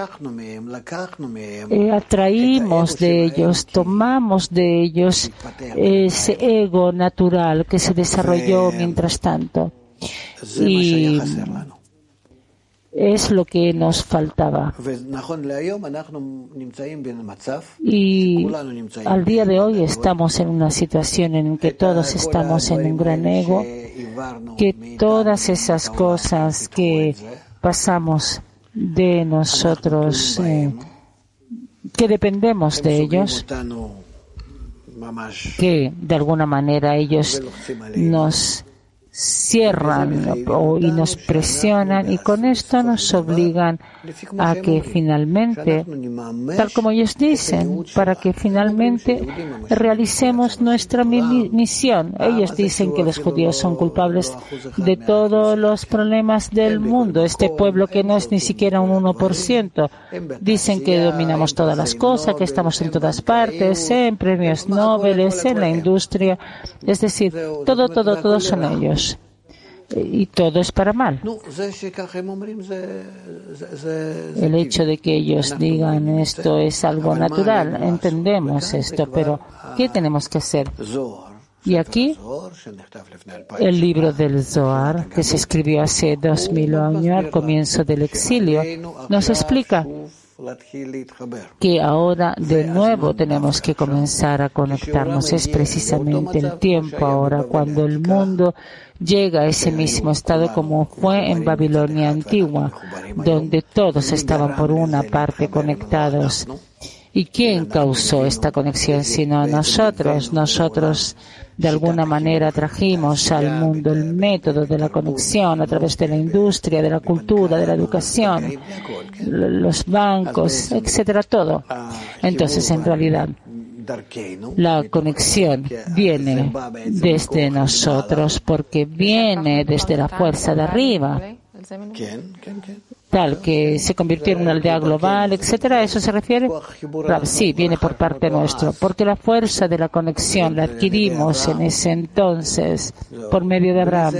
eh, atraímos de ellos, tomamos de ellos ese ego natural que se desarrolló mientras tanto. Y es lo que nos faltaba. Y al día de hoy estamos en una situación en que todos estamos en un gran ego, que todas esas cosas que pasamos de nosotros, eh, que dependemos de ellos, que de alguna manera ellos nos cierran o, y nos presionan, y con esto nos obligan a que finalmente, tal como ellos dicen, para que finalmente realicemos nuestra mi misión. Ellos dicen que los judíos son culpables de todos los problemas del mundo. Este pueblo que no es ni siquiera un uno por ciento. Dicen que dominamos todas las cosas, que estamos en todas partes, en premios Nobel, en la industria. Es decir, todo, todo, todo son ellos. Y todo es para mal. El hecho de que ellos digan esto es algo natural, entendemos esto, pero ¿qué tenemos que hacer? Y aquí, el libro del Zohar, que se escribió hace dos mil años, al comienzo del exilio, nos explica que ahora de nuevo tenemos que comenzar a conectarnos. Es precisamente el tiempo ahora cuando el mundo llega a ese mismo estado como fue en Babilonia antigua, donde todos estaban por una parte conectados. ¿Y quién causó esta conexión sino nosotros? Nosotros de alguna manera trajimos al mundo el método de la conexión a través de la industria, de la cultura, de la educación, los bancos, etcétera, todo. Entonces, en realidad, la conexión viene desde nosotros porque viene desde la fuerza de arriba, tal que se convirtió en una aldea global, etcétera. ¿A eso se refiere? Sí, viene por parte nuestro, porque la fuerza de la conexión la adquirimos en ese entonces por medio de Abraham.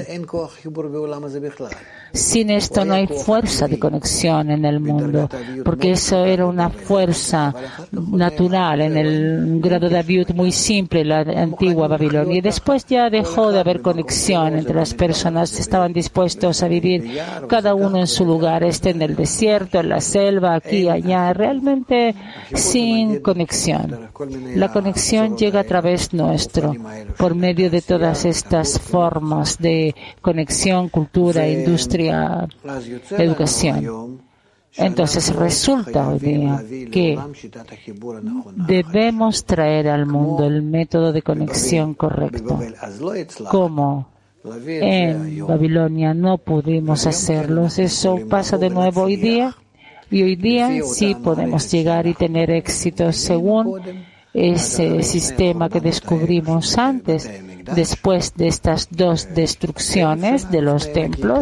Sin esto no hay fuerza de conexión en el mundo, porque eso era una fuerza natural en el grado de Abiud muy simple, la antigua Babilonia. Y después ya dejó de haber conexión entre las personas, estaban dispuestos a vivir cada uno en su lugar, este en el desierto, en la selva, aquí, allá, realmente sin conexión. La conexión llega a través nuestro, por medio de todas estas formas de conexión, cultura, industria, educación. Entonces resulta hoy día que debemos traer al mundo el método de conexión correcto. Como en Babilonia no pudimos hacerlo, eso pasa de nuevo hoy día, y hoy día sí podemos llegar y tener éxito según ese sistema que descubrimos antes, después de estas dos destrucciones de los templos.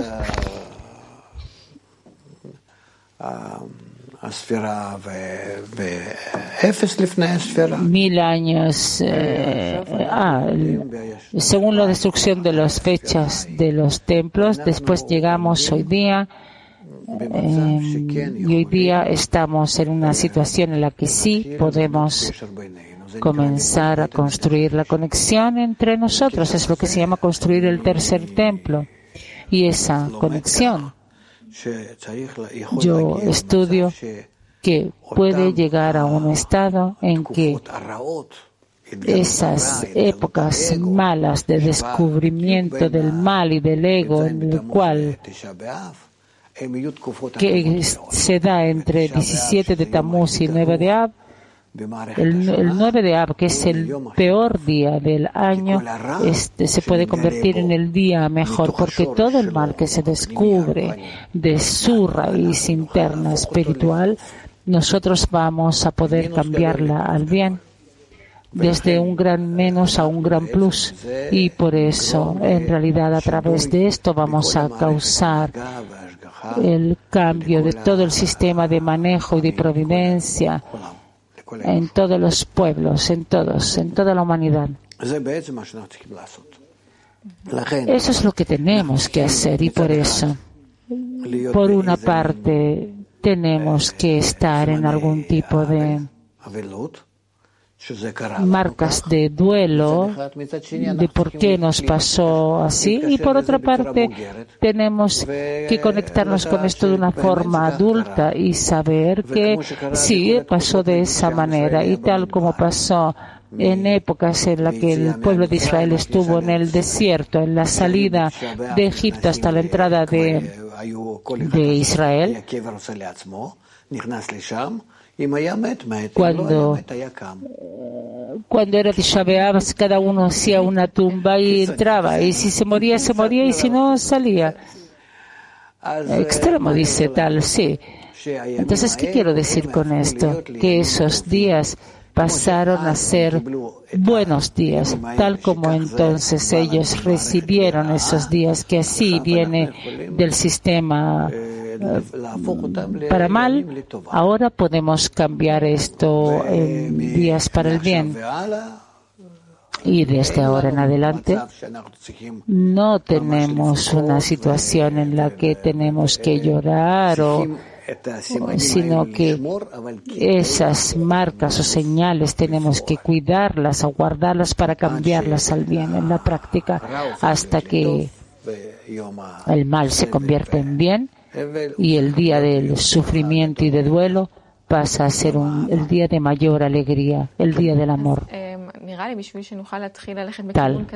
Mil años, eh, ah, según la destrucción de las fechas de los templos, después llegamos hoy día, eh, y hoy día estamos en una situación en la que sí podemos comenzar a construir la conexión entre nosotros. Es lo que se llama construir el tercer templo. Y esa conexión, yo estudio que puede llegar a un estado en que esas épocas malas de descubrimiento del mal y del ego, en el cual que se da entre diecisiete de Tammuz y nueve de Av, El, el nueve de Av, que es el peor día del año, este se puede convertir en el día mejor, porque todo el mal que se descubre de su raíz interna espiritual, nosotros vamos a poder cambiarla al bien, desde un gran menos a un gran plus. Y por eso, en realidad, a través de esto vamos a causar el cambio de todo el sistema de manejo y de providencia en todos los pueblos, en todos, en toda la humanidad. Eso es lo que tenemos que hacer, y por eso, por una parte, tenemos que estar en algún tipo de marcas de duelo de por qué nos pasó así, y por otra parte tenemos que conectarnos con esto de una forma adulta y saber que sí, pasó de esa manera, y tal como pasó en épocas en las que el pueblo de Israel estuvo en el desierto, en la salida de Egipto hasta la entrada de, de Israel. Cuando, cuando era Tisha B'Av, cada uno hacía una tumba y entraba, y si se moría, se moría, y si no, salía. Extremo dice tal, sí. Entonces, ¿qué quiero decir con esto? Que esos días pasaron a ser buenos días, tal como entonces ellos recibieron esos días, que así viene del sistema eh, para mal. Ahora podemos cambiar esto en días para el bien. Y desde ahora en adelante no tenemos una situación en la que tenemos que llorar o sino que esas marcas o señales tenemos que cuidarlas o guardarlas para cambiarlas al bien en la práctica hasta que el mal se convierte en bien y el día del sufrimiento y de duelo pasa a ser un, el día de mayor alegría, el día del amor. Tal.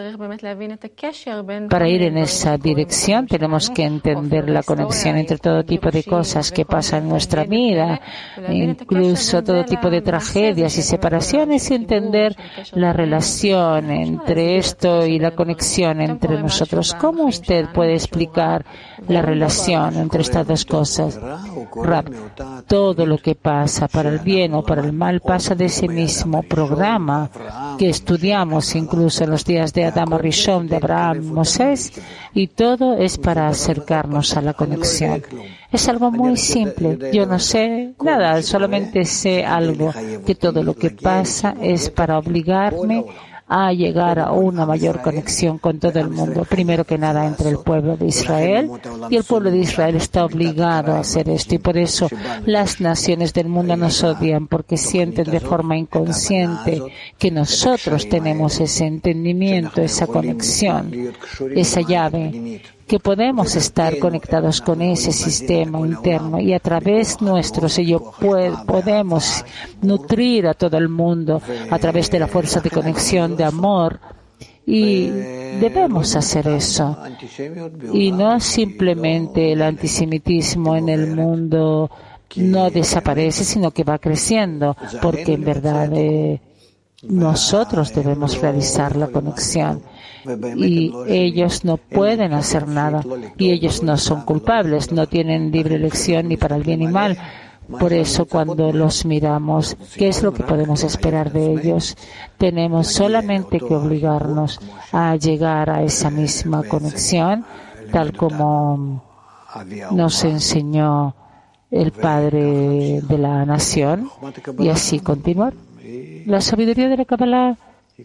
Para ir en esa dirección tenemos que entender la conexión entre todo tipo de cosas que pasan en nuestra vida, incluso todo tipo de tragedias y separaciones, y entender la relación entre esto y la conexión entre nosotros. ¿Cómo usted puede explicar la relación entre estas dos cosas? Rab, todo lo que pasa para el bien o para el mal pasa de ese mismo programa que estudiamos incluso en los días de Adam Rishon, de Abraham, Moisés, y todo es para acercarnos a la conexión. Es algo muy simple. Yo no sé nada, solamente sé algo, que todo lo que pasa es para obligarme a llegar a una mayor conexión con todo el mundo. Primero que nada entre el pueblo de Israel, y el pueblo de Israel está obligado a hacer esto, y por eso las naciones del mundo nos odian, porque sienten de forma inconsciente que nosotros tenemos ese entendimiento, esa conexión, esa llave, que podemos estar conectados con ese sistema interno, y a través nuestros ellos podemos nutrir a todo el mundo a través de la fuerza de conexión de amor, y debemos hacer eso. Y no simplemente el antisemitismo en el mundo no desaparece, sino que va creciendo, porque en verdad eh, nosotros debemos realizar la conexión. Y ellos no pueden hacer nada, y ellos no son culpables, no tienen libre elección ni para el bien ni mal. Por eso, cuando los miramos, ¿qué es lo que podemos esperar de ellos? Tenemos solamente que obligarnos a llegar a esa misma conexión, tal como nos enseñó el Padre de la Nación, y así continuar. La sabiduría de la Kabbalah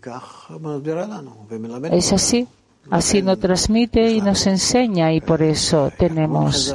es así, así nos transmite y nos enseña, y por eso tenemos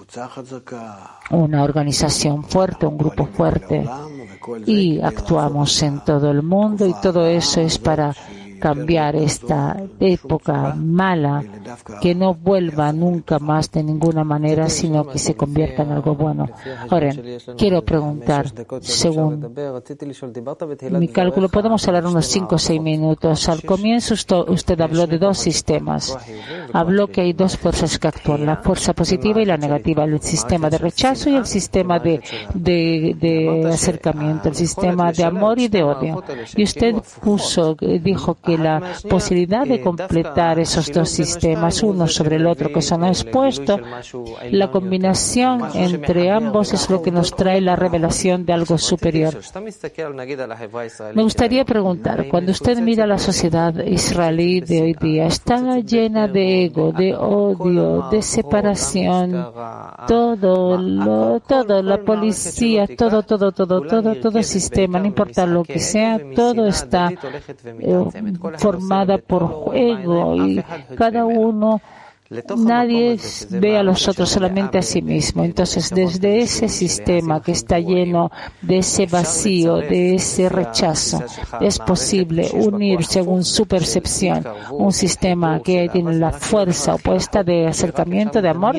una organización fuerte, un grupo fuerte, y actuamos en todo el mundo, y todo eso es para cambiar esta época mala, que no vuelva nunca más de ninguna manera, sino que se convierta en algo bueno. Ahora, quiero preguntar, según mi cálculo, podemos hablar unos cinco o seis minutos. Al comienzo usted habló de dos sistemas. Habló que hay dos fuerzas que actúan, la fuerza positiva y la negativa, el sistema de rechazo y el sistema de, de, de acercamiento, el sistema de amor y de odio. Y usted puso, dijo que que la posibilidad de completar esos dos sistemas, uno sobre el otro, que son expuestos, la combinación entre ambos es lo que nos trae la revelación de algo superior. Me gustaría preguntar, cuando usted mira la sociedad israelí de hoy día, está llena de ego, de odio, de separación, todo, lo, todo, la policía, todo, todo, todo, todo, todo sistema, no importa lo que sea, todo está eh, formada por juego, y cada uno, nadie ve a los otros, solamente a sí mismo. Entonces, desde ese sistema que está lleno de ese vacío, de ese rechazo, es posible unir, según su percepción, un sistema que tiene la fuerza opuesta de acercamiento, de amor.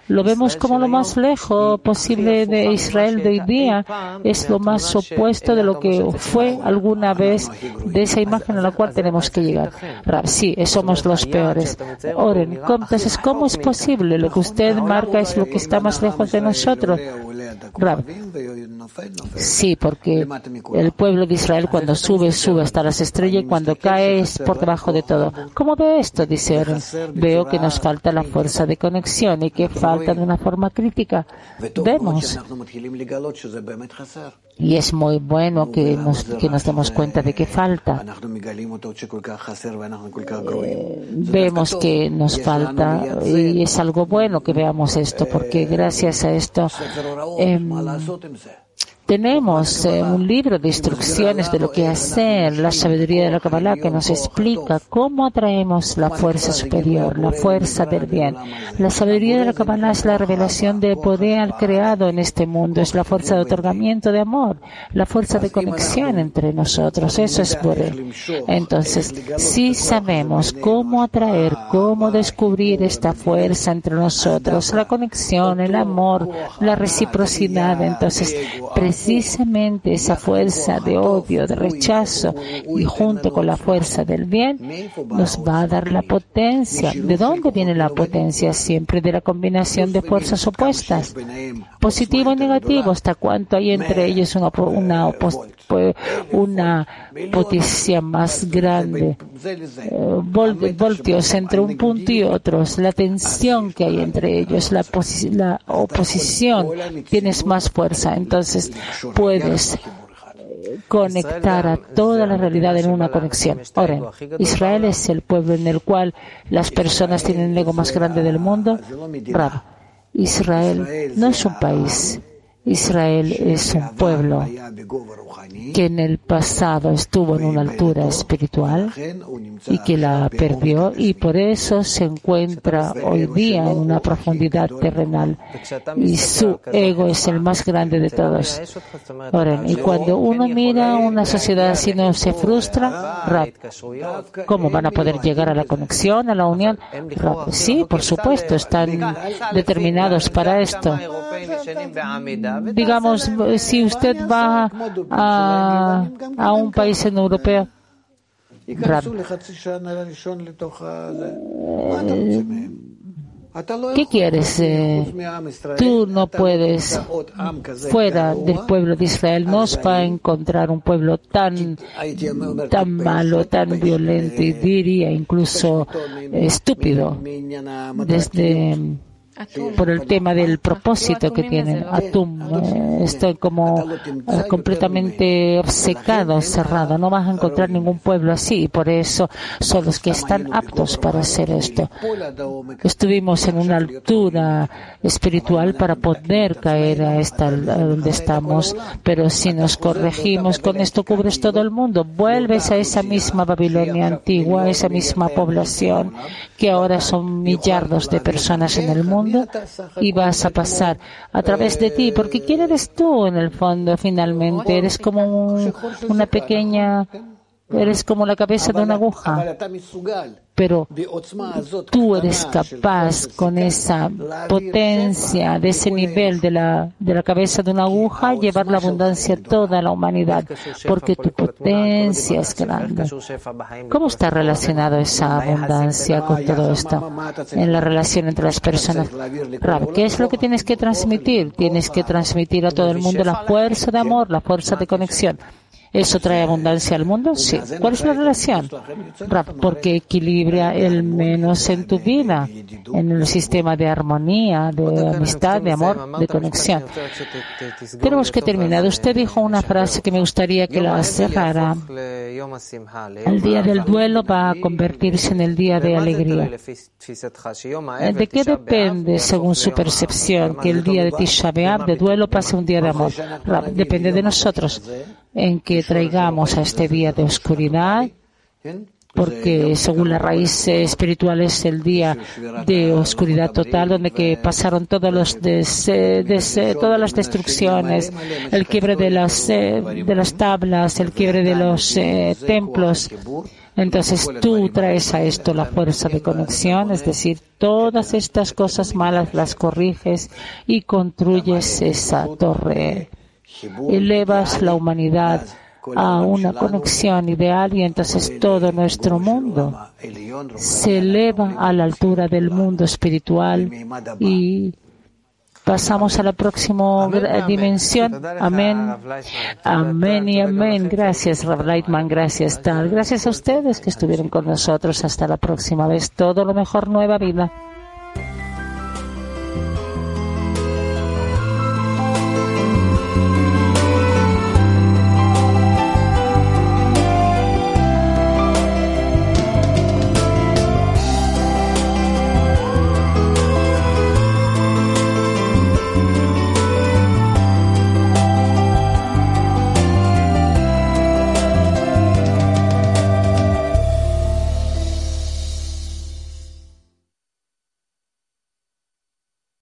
lo vemos como lo más lejos posible de Israel de hoy día. Es lo más opuesto de lo que fue alguna vez de esa imagen a la cual tenemos que llegar. Rab, sí, somos los peores. Oren, entonces, ¿cómo es posible? Lo que usted marca es lo que está más lejos de nosotros. Rab, sí, porque el pueblo de Israel cuando sube, sube hasta las estrellas y cuando cae es por debajo de todo. ¿Cómo ve esto? Dice Oren. Veo que nos falta la fuerza de conexión y que falta de una forma crítica. Vemos. Y es muy bueno que nos, que nos demos cuenta de que falta. Eh, vemos que nos falta y es algo bueno que veamos esto, porque gracias a esto eh, tenemos eh, un libro de instrucciones de lo que hacer, la sabiduría de la Kabbalah, que nos explica cómo atraemos la fuerza superior, la fuerza del bien. La sabiduría de la Kabbalah es la revelación del poder creado en este mundo, es la fuerza de otorgamiento de amor, la fuerza de conexión entre nosotros. Eso es poder. Entonces, si sabemos cómo atraer, cómo descubrir esta fuerza entre nosotros, la conexión, el amor, la reciprocidad, entonces, precisamente esa fuerza de odio, de rechazo, y junto con la fuerza del bien, nos va a dar la potencia. ¿De dónde viene la potencia? Siempre de la combinación de fuerzas opuestas, positivo y negativo. ¿Hasta cuánto hay entre ellos una, una, una potencia más grande? Eh, vol, voltios entre un punto y otro, la tensión que hay entre ellos, la, la oposición, tienes más fuerza. Entonces, puedes conectar a toda la realidad en una conexión. Oren, Israel es el pueblo en el cual las personas tienen el ego más grande del mundo. Bravo. Israel no es un país. Israel es un pueblo que en el pasado estuvo en una altura espiritual y que la perdió, y por eso se encuentra hoy día en una profundidad terrenal y su ego es el más grande de todos. Ahora, y cuando uno mira una sociedad así, no se frustra. Rab, ¿cómo van a poder llegar a la conexión, a la unión? Rab, sí, por supuesto, están determinados para esto. Digamos, si usted va a, a un país en europeo, Rab, ¿qué quieres? Eh, tú no puedes, fuera del pueblo de Israel, no va a encontrar un pueblo tan, tan malo, tan violento y diría incluso estúpido, desde por el tema del propósito que tienen. Atum, eh, estoy como eh, completamente obcecado, cerrado. No vas a encontrar ningún pueblo así, y por eso son los que están aptos para hacer esto. Estuvimos en una altura espiritual para poder caer a esta a donde estamos, pero si nos corregimos, con esto cubres todo el mundo. Vuelves a esa misma Babilonia antigua, a esa misma población, que ahora son millardos de personas en el mundo, y vas a pasar a través de ti, porque ¿quién eres tú en el fondo? Finalmente eres como un, una pequeña, eres como la cabeza de una aguja, pero tú eres capaz con esa potencia, de ese nivel de la, de la cabeza de una aguja, llevar la abundancia a toda la humanidad, porque tu potencia es grande. ¿Cómo está relacionada esa abundancia con todo esto en la relación entre las personas? Rab, ¿qué es lo que tienes que transmitir? Tienes que transmitir a todo el mundo la fuerza de amor, la fuerza de conexión. ¿Eso trae abundancia al mundo? Sí. ¿Cuál es la relación? Rab, porque equilibra el menos en tu vida, en el sistema de armonía, de amistad, de amor, de conexión. Tenemos que terminar. Usted dijo una frase que me gustaría que la cerrara. El día del duelo va a convertirse en el día de alegría. ¿De qué depende, según su percepción, que el día de Tisha B'Av, de duelo, pase un día de amor? Rab, depende de nosotros, en que traigamos a este día de oscuridad, porque según la raíz espiritual es el día de oscuridad total, donde que pasaron todos los des, des, todas las destrucciones, el quiebre de las, de las tablas, el quiebre de los eh, templos, Entonces tú traes a esto la fuerza de conexión, es decir, todas estas cosas malas las corriges y construyes esa torre. Elevas la humanidad a una conexión ideal y entonces todo nuestro mundo se eleva a la altura del mundo espiritual y pasamos a la próxima dimensión. Amén. Amén y amén. Gracias, Rav Lightman. Gracias, Tal. Gracias a ustedes que estuvieron con nosotros. Hasta la próxima vez. Todo lo mejor, nueva vida.